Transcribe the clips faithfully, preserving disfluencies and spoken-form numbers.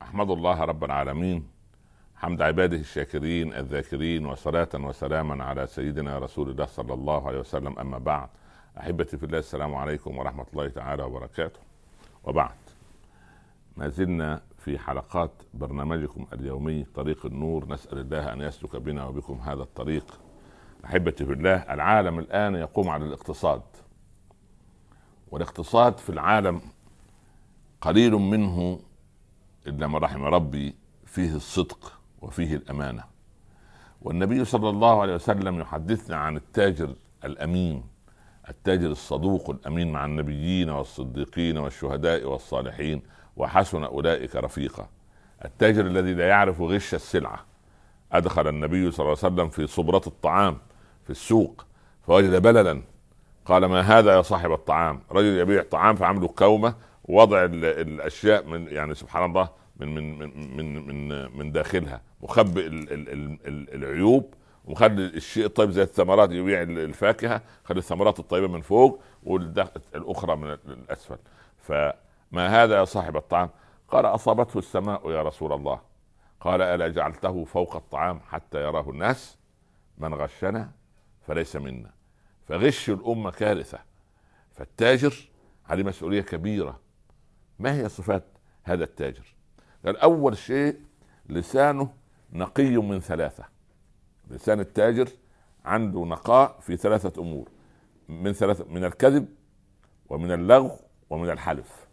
أحمد الله رب العالمين حمد عباده الشاكرين الذاكرين، وصلاة وسلاما على سيدنا رسول الله صلى الله عليه وسلم. أما بعد، أحبتي في الله، السلام عليكم ورحمة الله تعالى وبركاته. وبعد، ما زلنا في حلقات برنامجكم اليومي طريق النور، نسأل الله أن يسلك بنا وبكم هذا الطريق. أحبتي في الله، العالم الآن يقوم على الاقتصاد، والاقتصاد في العالم قليل منه إلا ما رحم ربي فيه الصدق وفيه الأمانة. والنبي صلى الله عليه وسلم يحدثنا عن التاجر الأمين، التاجر الصدوق الأمين مع النبيين والصديقين والشهداء والصالحين، وحسن أولئك رفيقا. التاجر الذي لا يعرف غش السلعة. أدخل النبي صلى الله عليه وسلم في صبرة الطعام في السوق فوجد بللا، قال: ما هذا يا صاحب الطعام؟ رجل يبيع طعام فعمله كومة، ووضع الأشياء من يعني سبحان الله من من من من من, من داخلها، مخبئ العيوب، ومخلي الشيء الطيب زي الثمرات، يبيع الفاكهة خلي الثمرات الطيبة من فوق والأخرى من الأسفل. فما هذا يا صاحب الطعام؟ قال: أصابته السماء يا رسول الله. قال: ألا جعلته فوق الطعام حتى يراه الناس؟ من غشنا فليس منا. فغش الأمة كارثة، فالتاجر عليه مسؤولية كبيرة. ما هي صفات هذا التاجر؟ قال: أول شيء لسانه نقي من ثلاثة. لسان التاجر عنده نقاء في ثلاثة أمور، من ثلاثة: من الكذب ومن اللغو ومن الحلف.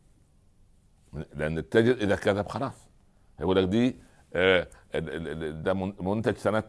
لأن التاجر إذا كذب خلاص يقول لك دي آه ده منتج سنة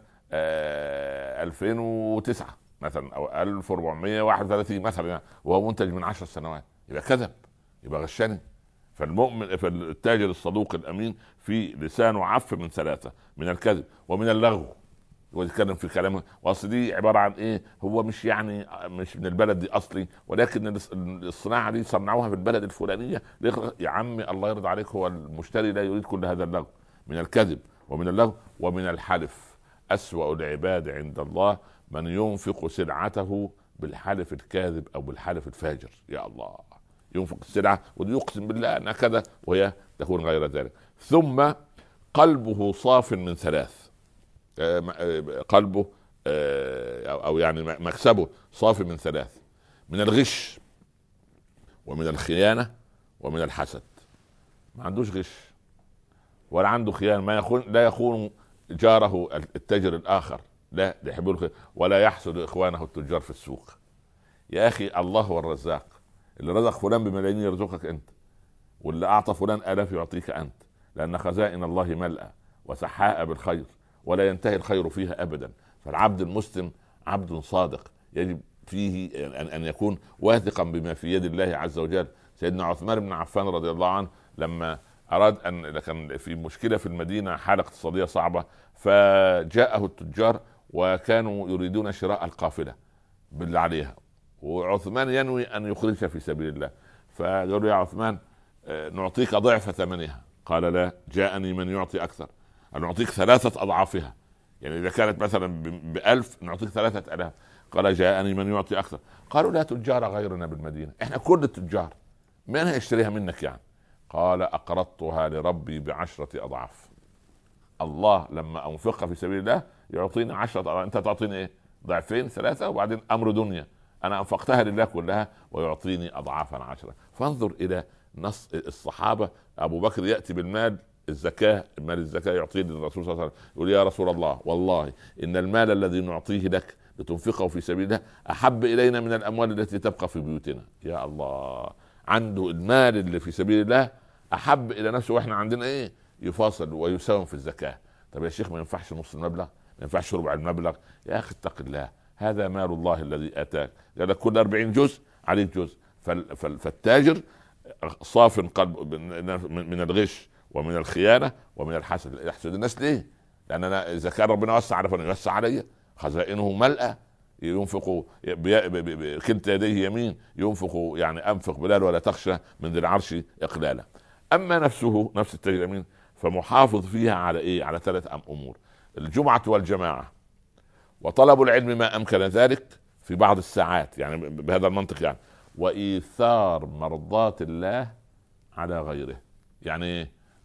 آه ألفين وتسعة مثلا أو ألف وأربعمائة وواحد وثلاثين مثلا، وهو منتج من عشر سنوات، يبقى كذب، يبقى غشني. فالمؤمن فالتاجر الصدوق الأمين في لسانه عف من ثلاثة: من الكذب ومن اللغو، ويتكلم في كلامه واصل دي عباره عن ايه، هو مش يعني مش من البلد دي اصلي، ولكن الصناعه دي صنعوها في البلد الفلانيه. يا عمي الله يرضى عليك، هو المشتري لا يريد كل هذا اللغو. من الكذب ومن اللغو ومن الحلف. أسوأ العباد عند الله من ينفق سلعته بالحلف الكاذب او بالحلف الفاجر. يا الله، ينفق السلعه ويقسم بالله انها كذا وهي تكون غير ذلك. ثم قلبه صاف من ثلاث، قلبه او يعني مكسبه صافي من ثلاث: من الغش ومن الخيانة ومن الحسد. ما عندوش غش ولا عنده خيانة، ما يخون لا يخون جاره التاجر الآخر، لا يحب الخير، ولا يحسد إخوانه التجار في السوق. يا أخي، الله هو الرزاق، اللي رزق فلان بملايين يرزقك أنت، واللي أعطى فلان آلاف يعطيك أنت، لأن خزائن الله ملأى وسحاء بالخير ولا ينتهي الخير فيها أبدا. فالعبد المسلم عبد صادق، يجب فيه أن يكون واثقا بما في يد الله عز وجل. سيدنا عثمان بن عفان رضي الله عنه لما أراد أن كان في مشكلة في المدينة، حالة اقتصادية صعبة، فجاءه التجار وكانوا يريدون شراء القافلة بالله عليها، وعثمان ينوي أن يخرجها في سبيل الله. فقالوا: يا عثمان نعطيك ضعف ثمنها. قال: لا، جاءني من يعطي أكثر، أن نعطيك ثلاثة أضعافها، يعني إذا كانت مثلا بألف نعطيك ثلاثة ألاف. قال: جاءني من يعطي أكثر. قالوا: لا تجار غيرنا بالمدينة، إحنا كل التجار، من هيشتريها منك يعني؟ قال: أقرضتها لربي بعشرة أضعاف. الله لما أنفقها في سبيل الله يعطيني عشرة أضعاف، أنت تعطيني إيه؟ ضعفين ثلاثة، وبعدين أمر دنيا. أنا أنفقتها لله كلها ويعطيني أضعافا عشرة. فانظر إلى نص الصحابة. أبو بكر يأتي بالمال الزكاة، المال الزكاة يعطيه للرسول صلى الله عليه وسلم، يقول: يا رسول الله، والله إن المال الذي نعطيه لك لتنفقه في سبيل الله أحب إلينا من الأموال التي تبقى في بيوتنا. يا الله، عنده المال اللي في سبيل الله أحب إلى نفسه، وإحنا عندنا إيه؟ يفاصل ويساوم في الزكاة. طب يا شيخ، ما ينفعش نص المبلغ؟ ما ينفعش ربع المبلغ؟ يا أخي اتق الله، هذا مال الله الذي آتاك، قال كل أربعين جزء عليك جزء. فالتاجر صاف قلب من الغش ومن الخيانة ومن الحسد. يحسد الناس ليه؟ لأن أنا إذا كان ربنا وسع على فلان يوسع علي، خزائنه ملأى، ينفق كلتا يديه يمين، ينفق يعني أنفق بلال ولا تخشى من ذي العرش إقلالا. أما نفسه، نفس التاجر الأمين، فمحافظ فيها على إيه؟ على ثلاث أمور: الجمعة والجماعة، وطلب العلم ما أمكن ذلك في بعض الساعات، يعني بهذا المنطق يعني، وإيثار مرضات الله على غيره. يعني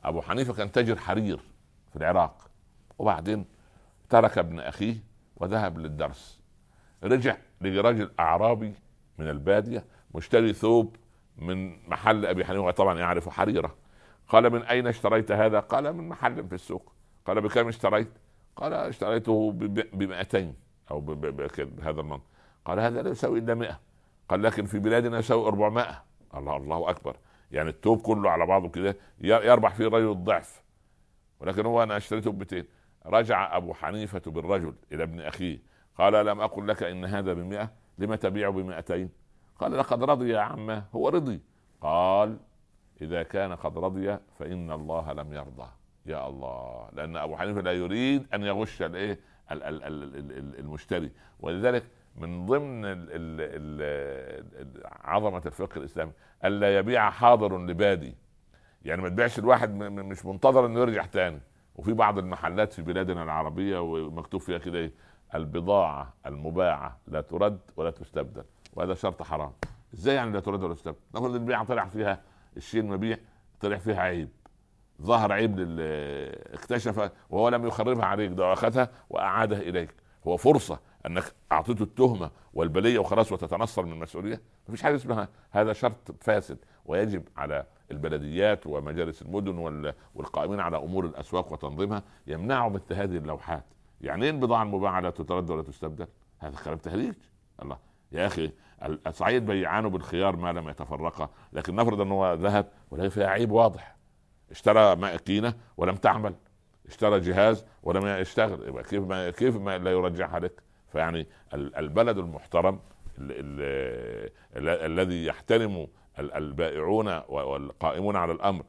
ابو حنيفه كان تاجر حرير في العراق، وبعدين ترك ابن اخيه وذهب للدرس. رجع لرجل اعرابي من الباديه مشتري ثوب من محل ابي حنيفه، طبعا يعرف حريره. قال: من اين اشتريت هذا؟ قال: من محل في السوق. قال: بكم اشتريت؟ قال: اشتريته بمئتين او بهذا المنطق. قال: هذا لا يساوي الا مئة. قال: لكن في بلادنا يساوي أربعمائة. الله الله اكبر، يعني التوب كله على بعضه كده يربح فيه الرجل الضعف، ولكن هو انا اشتريته ب مئتين. رجع ابو حنيفه بالرجل الى ابن اخيه قال: لم اقل لك ان هذا بمئة؟ لما تبيع بمئتين؟ قال: لقد رضي يا عمه. هو رضي. قال: اذا كان قد رضي فان الله لم يرضى. يا الله، لان ابو حنيفه لا يريد ان يغش الايه المشتري. ولذلك من ضمن ال ال ال عظمه الفقه الاسلامي الا يبيع حاضر لبادي، يعني ما تبيعش الواحد مش منتظر انه يرجع تاني. وفي بعض المحلات في بلادنا العربيه ومكتوب فيها كده ايه: البضاعه المباعه لا ترد ولا تستبدل، وهذا شرط حرام. ازاي يعني لا ترد ولا تستبدل؟ نقول البيعه طلع فيها الشيء المبيع طلع فيها عيب، ظهر عيب اكتشف وهو لم يخربها عليك، ده اخذها واعادها اليك. هو فرصه انك اعطيته التهمه والبليه وخلاص وتتنصل من المسؤوليه؟ مفيش حاجه اسمها هذا شرط فاسد. ويجب على البلديات ومجالس المدن والقائمين على امور الاسواق وتنظيمها يمنعوا مثل هذه اللوحات. يعني ايه البضاعه المباعه لا تترد ولا تستبدل؟ هذا كلام تهريج. الله يا اخي، الصعيد بيعانوا بالخيار ما لم يتفرقا، لكن نفرض انه ذهب ولا فيها عيب واضح، اشترى ماكينه ولم تعمل، اشترى جهاز ولم يشتغل، يبقى كيف ما كيف ما لا يرجعها لك؟ فيعني البلد المحترم الذي يحترم البائعون والقائمون على الامر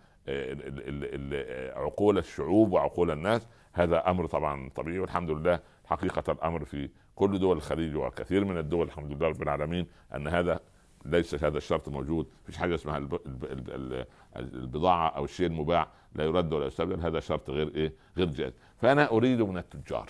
عقول الشعوب وعقول الناس، هذا امر طبعا طبيعي. والحمد لله حقيقه الامر في كل دول الخليج وكثير من الدول الحمد لله رب العالمين ان هذا ليس هذا الشرط موجود. فيش حاجه اسمها البضاعه او الشيء المباع لا يرد ولا يستبدل، هذا شرط غير ايه غير جائز. فانا اريد من التجار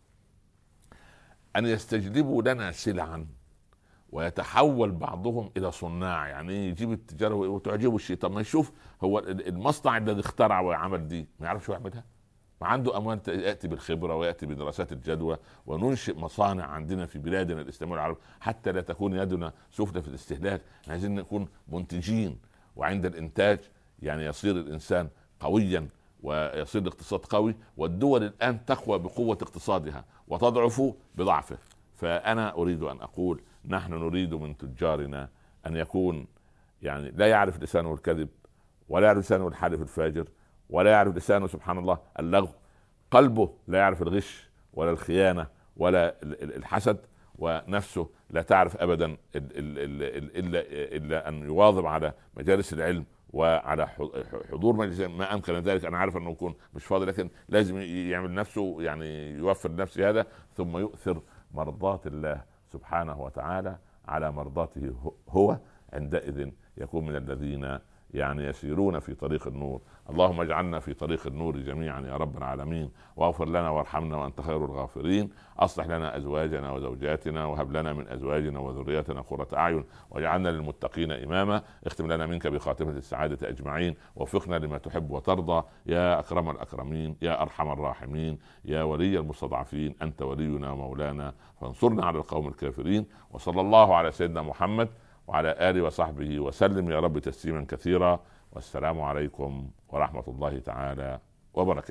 ان يستجلبوا لنا سلعا ويتحول بعضهم الى صناع، يعني يجيب التجاره وتعجبه الشيء. طب ما يشوف هو المصنع الذي اخترع وعمل دي ما يعرفش يعملها، ما عنده اموال ياتي بالخبره وياتي بدراسات الجدوى، وننشئ مصانع عندنا في بلادنا الاسلاميه والعربيه حتى لا تكون يدنا سفلى في الاستهلاك. عايزين نكون منتجين، وعند الانتاج يعني يصير الانسان قويا ويصير الاقتصاد قوي، والدول الان تقوى بقوه اقتصادها وتضعف بضعفه. فانا اريد ان اقول نحن نريد من تجارنا ان يكون يعني لا يعرف لسانه الكذب، ولا يعرف لسانه الحلف الفاجر، ولا يعرف لسانه سبحان الله اللغو، قلبه لا يعرف الغش ولا الخيانة ولا الحسد، ونفسه لا تعرف ابدا الا الا ان يواظب على مجالس العلم وعلى حضور مجلس ما امكن ذلك. انا عارف انه يكون مش فاضي، لكن لازم يعمل نفسه يعني يوفر لنفسه هذا، ثم يؤثر مرضات الله سبحانه وتعالى على مرضاته هو. عندئذ يكون من الذين يعني يسيرون في طريق النور. اللهم اجعلنا في طريق النور جميعا يا رب العالمين، واغفر لنا وارحمنا وانت خير الغافرين. اصلح لنا ازواجنا وزوجاتنا، وهب لنا من ازواجنا وذرياتنا قرة اعين، واجعلنا للمتقين اماما. اختم لنا منك بخاتمة السعادة اجمعين، ووفقنا لما تحب وترضى يا اكرم الاكرمين يا ارحم الراحمين يا ولي المستضعفين. انت ولينا ومولانا فانصرنا على القوم الكافرين. وصلى الله على سيدنا محمد وعلى آله وصحبه وسلم يا رب تسليما كثيرا. والسلام عليكم ورحمة الله تعالى وبركاته.